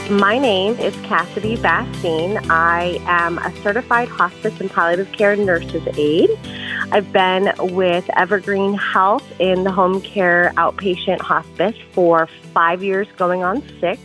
My name is Cassidy Bastine. I am a certified hospice and palliative care nurse's aide. I've been with Evergreen Health in the home care outpatient hospice for 5 years, going on 6.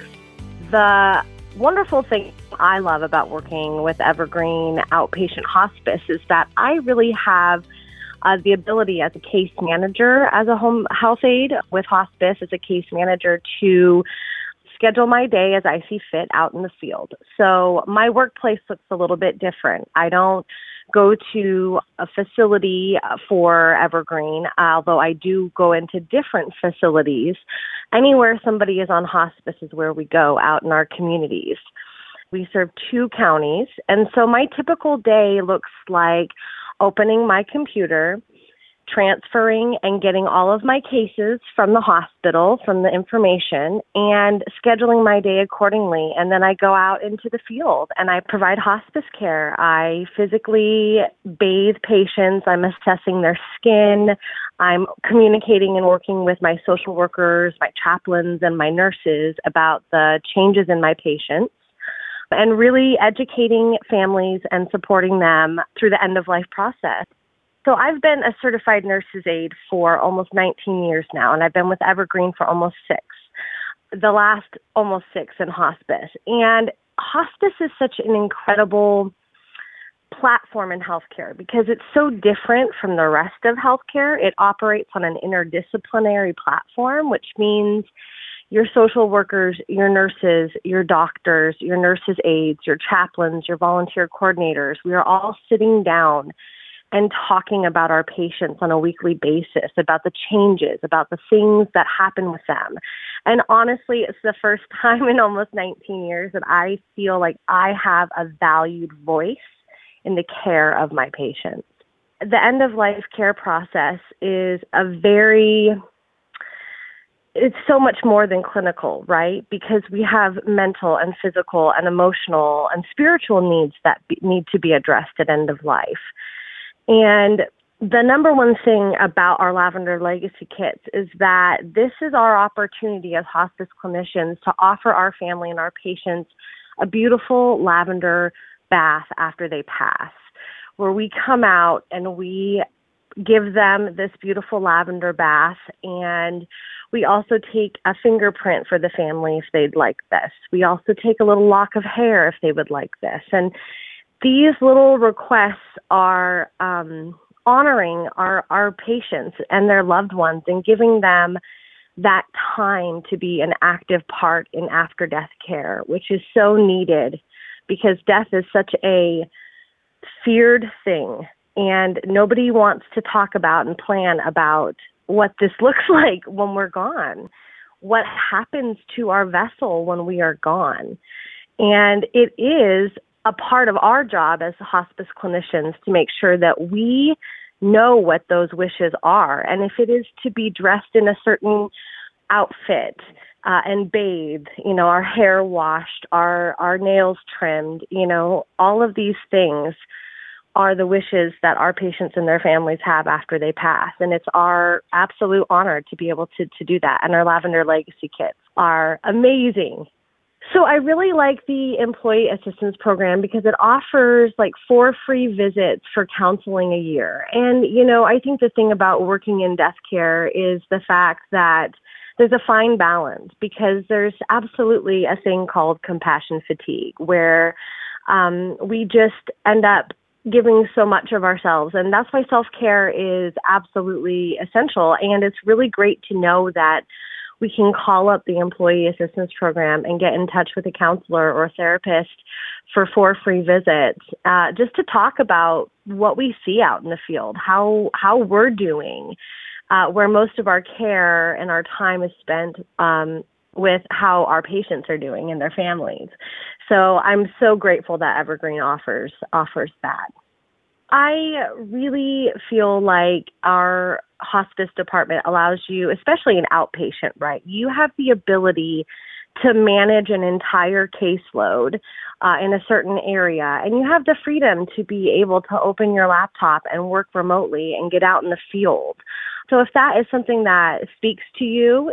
The wonderful thing I love about working with Evergreen Outpatient Hospice is that I really have the ability as a case manager, as a home health aide with hospice, as a case manager to schedule my day as I see fit out in the field. So my workplace looks a little bit different. I don't go to a facility for Evergreen, although I do go into different facilities. Anywhere somebody is on hospice is where we go out in our communities. We serve 2 counties, and so my typical day looks like opening my computer, transferring and getting all of my cases from the hospital, from the information, and scheduling my day accordingly. And then I go out into the field and I provide hospice care. I physically bathe patients. I'm assessing their skin. I'm communicating and working with my social workers, my chaplains, and my nurses about the changes in my patients, and really educating families and supporting them through the end-of-life process. So I've been a certified nurse's aide for almost 19 years now, and I've been with Evergreen for almost 6, the last almost 6 in hospice. And hospice is such an incredible platform in healthcare because it's so different from the rest of healthcare. It operates on an interdisciplinary platform, which means your social workers, your nurses, your doctors, your nurses' aides, your chaplains, your volunteer coordinators, we are all sitting down and talking about our patients on a weekly basis, about the changes, about the things that happen with them. And honestly, it's the first time in almost 19 years that I feel like I have a valued voice in the care of my patients. The end-of-life care process is it's so much more than clinical, right? Because we have mental and physical and emotional and spiritual needs that need to be addressed at end of life. And the number one thing about our Lavender Legacy Kits is that this is our opportunity as hospice clinicians to offer our family and our patients a beautiful lavender bath after they pass, where we come out and we give them this beautiful lavender bath, and we also take a fingerprint for the family if they'd like this. We also take a little lock of hair if they would like this. And these little requests are honoring our patients and their loved ones and giving them that time to be an active part in after-death care, which is so needed because death is such a feared thing, and nobody wants to talk about and plan about what this looks like when we're gone, what happens to our vessel when we are gone. And it is a part of our job as hospice clinicians to make sure that we know what those wishes are. And if it is to be dressed in a certain outfit and bathed, our hair washed, our nails trimmed, all of these things are the wishes that our patients and their families have after they pass. And it's our absolute honor to be able to do that. And our Lavender Legacy Kits are amazing. So I really like the Employee Assistance Program because it offers 4 free visits for counseling a year. And, I think the thing about working in death care is the fact that there's a fine balance because there's absolutely a thing called compassion fatigue where we just end up giving so much of ourselves. And that's why self-care is absolutely essential. And it's really great to know that we can call up the Employee Assistance Program and get in touch with a counselor or a therapist for 4 free visits, just to talk about what we see out in the field, how we're doing, where most of our care and our time is spent with how our patients are doing and their families. So I'm so grateful that Evergreen offers that. I really feel like our hospice department allows you, especially an outpatient, right? You have the ability to manage an entire caseload in a certain area, and you have the freedom to be able to open your laptop and work remotely and get out in the field. So if that is something that speaks to you,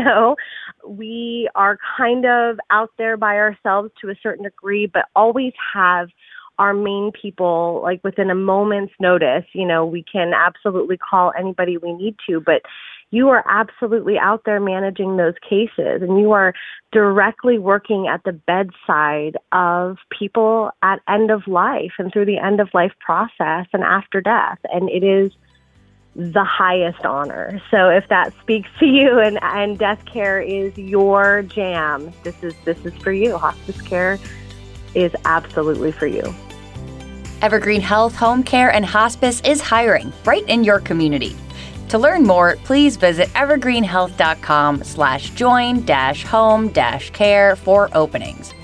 we are kind of out there by ourselves to a certain degree, but always have our main people like within a moment's notice. We can absolutely call anybody we need to, but you are absolutely out there managing those cases, and you are directly working at the bedside of people at end of life and through the end of life process and after death. And it is the highest honor. So if that speaks to you and death care is your jam, this is for you. Hospice care is absolutely for you. Evergreen Health Home Care and Hospice is hiring right in your community. To learn more, please visit evergreenhealth.com/join-home-care for openings.